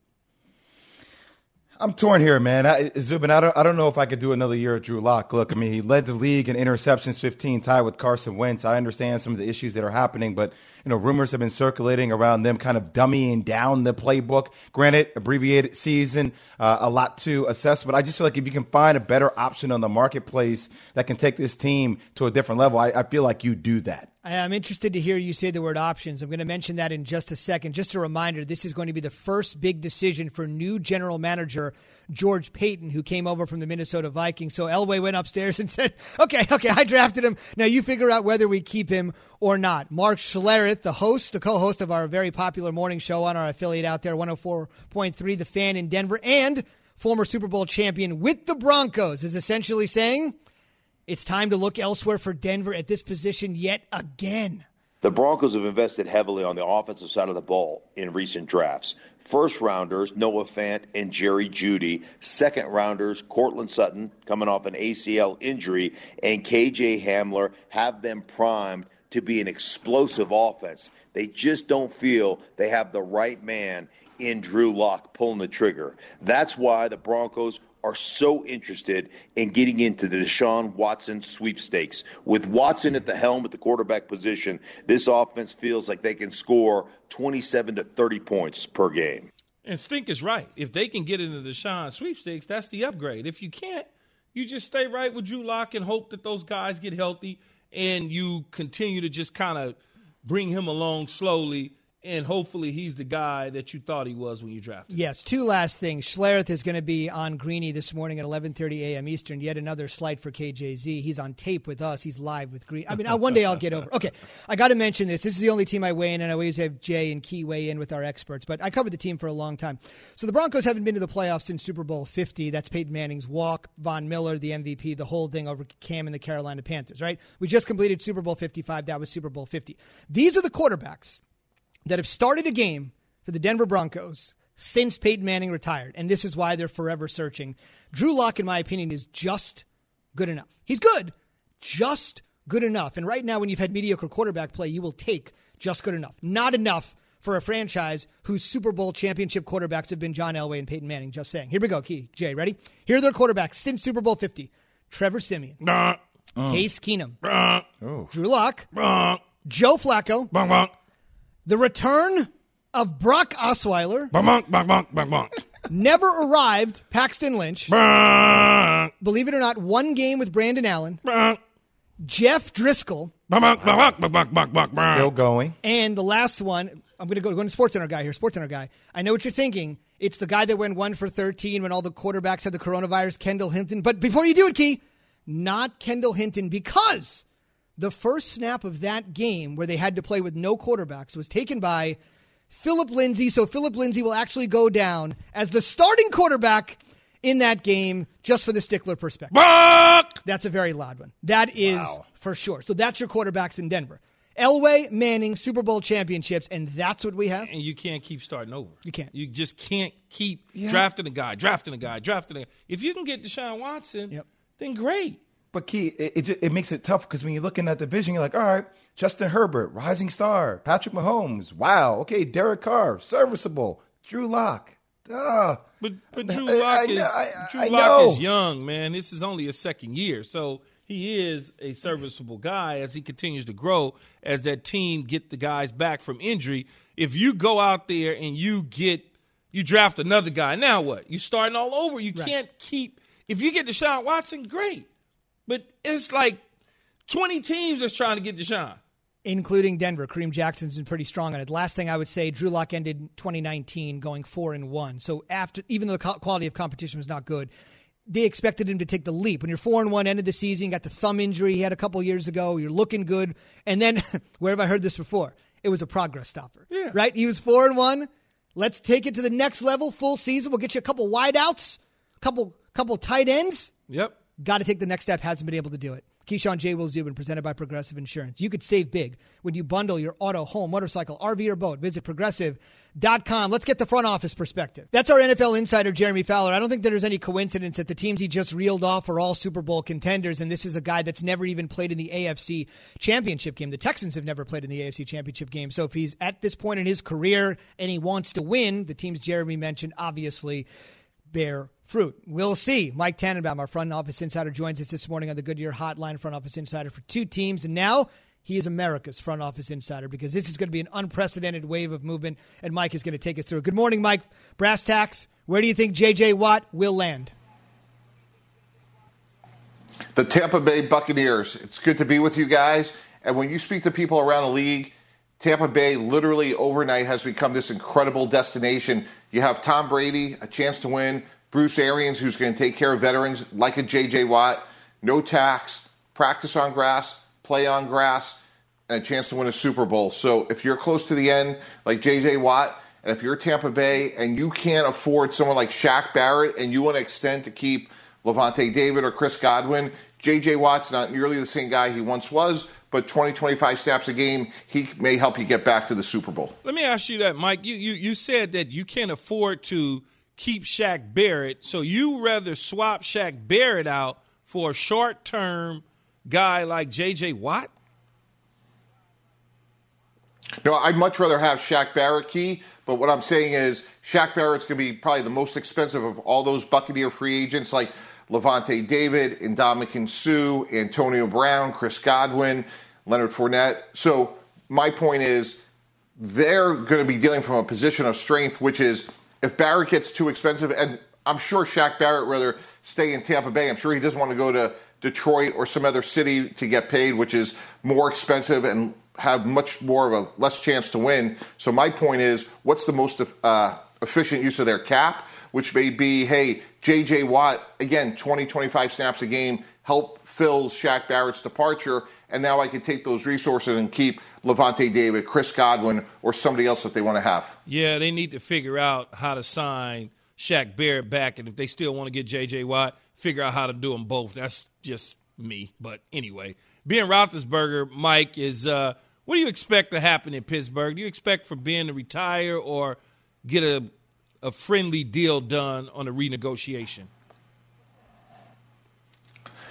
[SPEAKER 4] I'm torn here, man. I, Zubin, I don't, I don't know if I could do another year of Drew Lock. Look, I mean, he led the league in interceptions, fifteen, tied with Carson Wentz. I understand some of the issues that are happening, but, you know, rumors have been circulating around them kind of dummying down the playbook. Granted, abbreviated season, uh, a lot to assess, but I just feel like if you can find a better option on the marketplace that can take this team to a different level, I, I feel like you do that.
[SPEAKER 2] I'm interested to hear you say the word options. I'm going to mention that in just a second. Just a reminder, this is going to be the first big decision for new general manager George Paton, who came over from the Minnesota Vikings. So Elway went upstairs and said, okay, okay, I drafted him. Now you figure out whether we keep him or not. Mark Schlereth, the host, the co-host of our very popular morning show on our affiliate out there, one oh four point three, The Fan in Denver, and former Super Bowl champion with the Broncos, is essentially saying it's time to look elsewhere for Denver at this position yet again.
[SPEAKER 14] The Broncos have invested heavily on the offensive side of the ball in recent drafts. First rounders, Noah Fant and Jerry Jeudy. Second rounders, Cortland Sutton, coming off an A C L injury, and K J Hamler have them primed to be an explosive offense. They just don't feel they have the right man in Drew Lock pulling the trigger. That's why the Broncos are so interested in getting into the Deshaun Watson sweepstakes. With Watson at the helm at the quarterback position, this offense feels like they can score twenty-seven to thirty points per game.
[SPEAKER 3] And Stink is right. If they can get into the Deshaun sweepstakes, that's the upgrade. If you can't, you just stay right with Drew Lock and hope that those guys get healthy and you continue to just kind of bring him along slowly. And hopefully he's the guy that you thought he was when you drafted him.
[SPEAKER 2] Yes, two last things. Schlereth is going to be on Greeny this morning at eleven thirty a.m. Eastern. Yet another slight for K J Z. He's on tape with us. He's live with Greeny. I mean, one day I'll get over. Okay, I got to mention this. This is the only team I weigh in, and I always have Jay and Key weigh in with our experts. But I covered the team for a long time. So the Broncos haven't been to the playoffs since Super Bowl fifty. That's Peyton Manning's walk, Von Miller, the M V P, the whole thing over Cam and the Carolina Panthers, right? We just completed Super Bowl fifty-five. That was Super Bowl fifty. These are the quarterbacks that have started a game for the Denver Broncos since Peyton Manning retired, and this is why they're forever searching. Drew Lock, in my opinion, is just good enough. He's good, just good enough. And right now, when you've had mediocre quarterback play, you will take just good enough. Not enough for a franchise whose Super Bowl championship quarterbacks have been John Elway and Peyton Manning. Just saying. Here we go, Key. Jay, ready? Here are their quarterbacks since Super Bowl fifty. Trevor Siemian.
[SPEAKER 3] Nah.
[SPEAKER 2] Case Keenum.
[SPEAKER 3] Nah.
[SPEAKER 2] Drew Lock.
[SPEAKER 3] Nah.
[SPEAKER 2] Joe Flacco.
[SPEAKER 3] Bong, bong.
[SPEAKER 2] The return of Brock Osweiler.
[SPEAKER 3] Bong, bong, bong, bong, bong, bong.
[SPEAKER 2] Never arrived Paxton Lynch.
[SPEAKER 3] Bong.
[SPEAKER 2] Believe it or not, one game with Brandon Allen.
[SPEAKER 3] Bong.
[SPEAKER 2] Jeff Driscoll.
[SPEAKER 3] Bong, bong, bong, bong, bong, bong, bong, bong.
[SPEAKER 4] Still going.
[SPEAKER 2] And the last one, I'm going to go, go to SportsCenter guy here, SportsCenter guy. I know what you're thinking. It's the guy that went one for thirteen when all the quarterbacks had the coronavirus, Kendall Hinton. But before you do it, Key, not Kendall Hinton, because the first snap of that game where they had to play with no quarterbacks was taken by Philip Lindsay. So Philip Lindsay will actually go down as the starting quarterback in that game, just for the stickler perspective.
[SPEAKER 3] Buck!
[SPEAKER 2] That's a very loud one. That is
[SPEAKER 4] Wow.
[SPEAKER 2] for sure. So that's your quarterbacks in Denver. Elway, Manning, Super Bowl championships, and that's what we have?
[SPEAKER 3] And you can't keep starting over.
[SPEAKER 2] You can't.
[SPEAKER 3] You just can't keep
[SPEAKER 2] Yeah.
[SPEAKER 3] drafting a guy, drafting a guy, drafting a guy. If you can get Deshaun Watson,
[SPEAKER 2] Yep.
[SPEAKER 3] then great.
[SPEAKER 4] But Key, it it, ju- it makes it tough because when you're looking at the division, you're like, all right, Justin Herbert, rising star, Patrick Mahomes, wow, okay, Derek Carr, serviceable, Drew Lock, duh.
[SPEAKER 3] But but Drew
[SPEAKER 4] I-
[SPEAKER 3] Lock
[SPEAKER 4] I-
[SPEAKER 3] is
[SPEAKER 4] I-
[SPEAKER 3] Drew
[SPEAKER 4] I
[SPEAKER 3] Lock
[SPEAKER 4] know.
[SPEAKER 3] is young, man. This is only his second year, so he is a serviceable guy as he continues to grow. As that team get the guys back from injury, if you go out there and you get you draft another guy, now what? You starting all over. You
[SPEAKER 2] Right.
[SPEAKER 3] can't keep. If you get Deshaun Watson, great. But it's like twenty teams that's trying to get Deshaun.
[SPEAKER 2] Including Denver. Kareem Jackson's been pretty strong on it. Last thing I would say, Drew Lock ended twenty nineteen going four and one. So after, even though the co- quality of competition was not good, they expected him to take the leap. When you're four and one, ended the season, got the thumb injury he had a couple years ago. You're looking good, and then where have I heard this before? It was a progress stopper.
[SPEAKER 3] Yeah.
[SPEAKER 2] Right? He was four and one. Let's take it to the next level. Full season. We'll get you a couple wideouts, couple couple tight ends.
[SPEAKER 3] Yep.
[SPEAKER 2] Got to take the next step. Hasn't been able to do it. Keyshawn J. Will Zubin, presented by Progressive Insurance. You could save big when you bundle your auto, home, motorcycle, R V, or boat. Visit Progressive dot com. Let's get the front office perspective. That's our N F L insider, Jeremy Fowler. I don't think there's any coincidence that the teams he just reeled off are all Super Bowl contenders, and this is a guy that's never even played in the A F C Championship game. The Texans have never played in the A F C Championship game. So if he's at this point in his career and he wants to win, the teams Jeremy mentioned obviously bear fruit. We'll see. Mike Tannenbaum, our front office insider, joins us this morning on the Goodyear Hotline, front office insider for two teams. And now he is America's front office insider because this is going to be an unprecedented wave of movement, and Mike is going to take us through it. Good morning, Mike. Brass tacks, where do you think J J. Watt will land?
[SPEAKER 15] The Tampa Bay Buccaneers. It's good to be with you guys. And when you speak to people around the league, Tampa Bay literally overnight has become this incredible destination. You have Tom Brady, a chance to win. Bruce Arians, who's going to take care of veterans like a J J. Watt. No tax, practice on grass, play on grass, and a chance to win a Super Bowl. So if you're close to the end, like J J. Watt, and if you're Tampa Bay and you can't afford someone like Shaq Barrett and you want to extend to keep Levante David or Chris Godwin, J J. Watt's not nearly the same guy he once was, but twenty, twenty-five snaps a game, he may help you get back to the Super Bowl.
[SPEAKER 3] Let me ask you that, Mike. You you you said that you can't afford to keep Shaq Barrett, so you rather swap Shaq Barrett out for a short-term guy like J J. Watt?
[SPEAKER 15] No, I'd much rather have Shaq Barrett, Key, but what I'm saying is Shaq Barrett's going to be probably the most expensive of all those Buccaneer free agents like Levante David, Ndamukong Suh, Antonio Brown, Chris Godwin, Leonard Fournette. So my point is they're going to be dealing from a position of strength, which is if Barrett gets too expensive, and I'm sure Shaq Barrett would rather stay in Tampa Bay. I'm sure he doesn't want to go to Detroit or some other city to get paid, which is more expensive and have much more of a less chance to win. So my point is, what's the most uh, efficient use of their cap, which may be, hey, J J. Watt, again, twenty, twenty-five snaps a game, help fills Shaq Barrett's departure, and now I can take those resources and keep Levante David, Chris Godwin, or somebody else that they want to have.
[SPEAKER 3] Yeah, they need to figure out how to sign Shaq Barrett back, and if they still want to get J J. Watt, figure out how to do them both. That's just me. But anyway, Ben Roethlisberger, Mike, is uh, what do you expect to happen in Pittsburgh? Do you expect for Ben to retire or get a a friendly deal done on a renegotiation?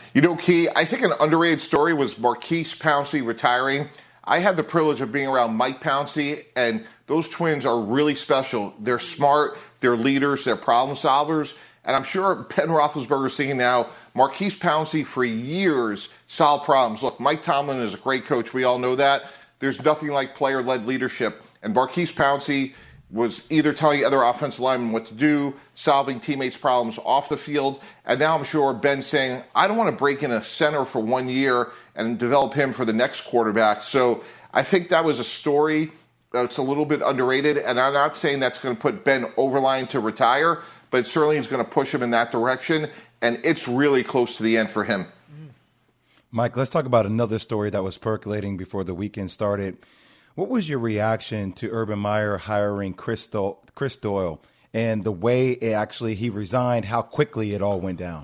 [SPEAKER 15] You know, Key, I think an underrated story was Maurkice Pouncey retiring. I had the privilege of being around Mike Pouncey, and those twins are really special. They're smart, they're leaders, they're problem solvers. And I'm sure Ben Roethlisberger is thinking now, Maurkice Pouncey for years solved problems. Look, Mike Tomlin is a great coach. We all know that. There's nothing like player-led leadership. And Maurkice Pouncey was either telling other offensive linemen what to do, solving teammates' problems off the field. And now I'm sure Ben's saying, I don't want to break in a center for one year and develop him for the next quarterback. So I think that was a story that's a little bit underrated. And I'm not saying that's going to put Ben over line to retire, but it certainly is going to push him in that direction. And it's really close to the end for him.
[SPEAKER 4] Mike, let's talk about another story that was percolating before the weekend started. What was your reaction to Urban Meyer hiring Chris, Do- Chris Doyle and the way it actually he resigned, how quickly it all went down?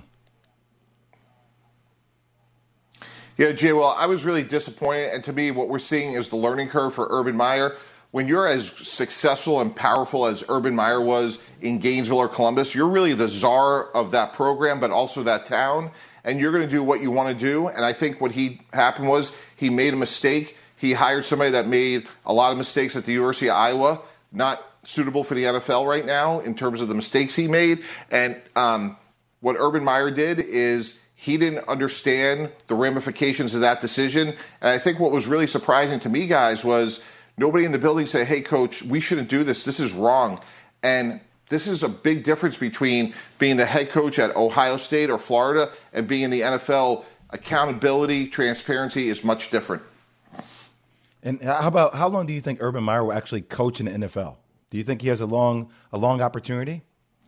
[SPEAKER 15] Yeah, Jay, well, I was really disappointed. And to me, what we're seeing is the learning curve for Urban Meyer. When you're as successful and powerful as Urban Meyer was in Gainesville or Columbus, you're really the czar of that program, but also that town. And you're going to do what you want to do. And I think what he happened was he made a mistake. He hired somebody that made a lot of mistakes at the University of Iowa, not suitable for the N F L right now in terms of the mistakes he made. And um, what Urban Meyer did is he didn't understand the ramifications of that decision. And I think what was really surprising to me, guys, was nobody in the building said, hey, coach, we shouldn't do this. This is wrong. And this is a big difference between being the head coach at Ohio State or Florida and being in the N F L. Accountability, transparency is much different.
[SPEAKER 4] And how about how long do you think Urban Meyer will actually coach in the N F L? Do you think he has a long a long opportunity?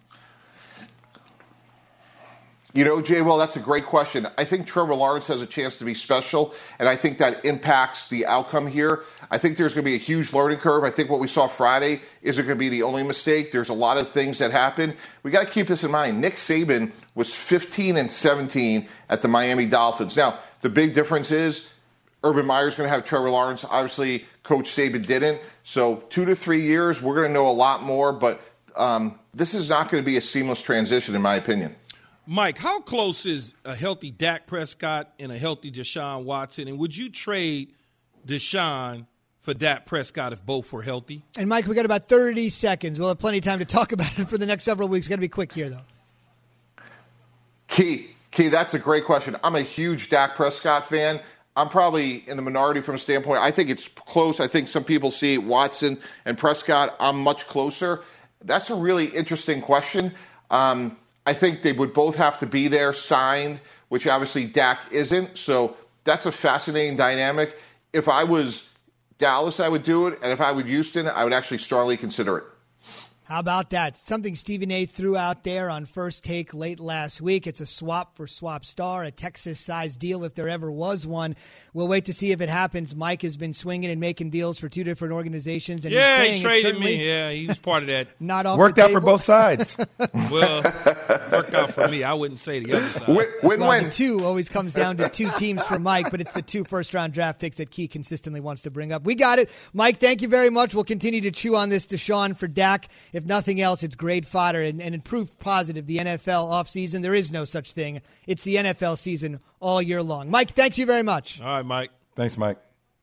[SPEAKER 15] You know, Jay, well, that's a great question. I think Trevor Lawrence has a chance to be special, and I think that impacts the outcome here. I think there's going to be a huge learning curve. I think what we saw Friday isn't going to be the only mistake. There's a lot of things that happen. We got to keep this in mind. Nick Saban was fifteen and seventeen at the Miami Dolphins. Now, the big difference is Urban Meyer's going to have Trevor Lawrence. Obviously, Coach Saban didn't. So two to three years, we're going to know a lot more. But um, this is not going to be a seamless transition, in my opinion.
[SPEAKER 3] Mike, how close is a healthy Dak Prescott and a healthy Deshaun Watson? And would you trade Deshaun for Dak Prescott if both were healthy?
[SPEAKER 2] And, Mike, we got about thirty seconds. We'll have plenty of time to talk about it for the next several weeks. Got to be quick here, though.
[SPEAKER 15] Key, Key, that's a great question. I'm a huge Dak Prescott fan. I'm probably in the minority from a standpoint. I think it's close. I think some people see Watson and Prescott. I'm much closer. That's a really interesting question. Um, I think they would both have to be there, signed, which obviously Dak isn't. So that's a fascinating dynamic. If I was Dallas, I would do it. And if I were Houston, I would actually strongly consider it.
[SPEAKER 2] How about that? Something Stephen A. threw out there on First Take late last week. It's a swap for Swap Star, a Texas-sized deal if there ever was one. We'll wait to see if it happens. Mike has been swinging and making deals for two different organizations. And
[SPEAKER 3] yeah,
[SPEAKER 2] he's
[SPEAKER 3] he traded me. Yeah, he was part of that.
[SPEAKER 2] Not off
[SPEAKER 4] Worked
[SPEAKER 2] the
[SPEAKER 4] out
[SPEAKER 2] table.
[SPEAKER 4] for both sides.
[SPEAKER 3] Well, worked out for me. I wouldn't say the other side.
[SPEAKER 15] Win-win.
[SPEAKER 2] Well, the two always comes down to two teams for Mike, but it's the two first-round draft picks that Key consistently wants to bring up. We got it. Mike, thank you very much. We'll continue to chew on this Deshaun for Dak. If nothing else, it's great fodder and, and proof positive the N F L offseason. There is no such thing. It's the N F L season all year long. Mike, thanks you very much.
[SPEAKER 3] All right, Mike.
[SPEAKER 4] Thanks, Mike.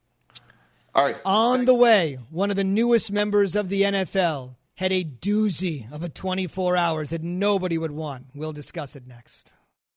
[SPEAKER 15] All right.
[SPEAKER 2] On the way, one of the newest members of the N F L had a doozy of a twenty-four hours that nobody would want. We'll discuss it next.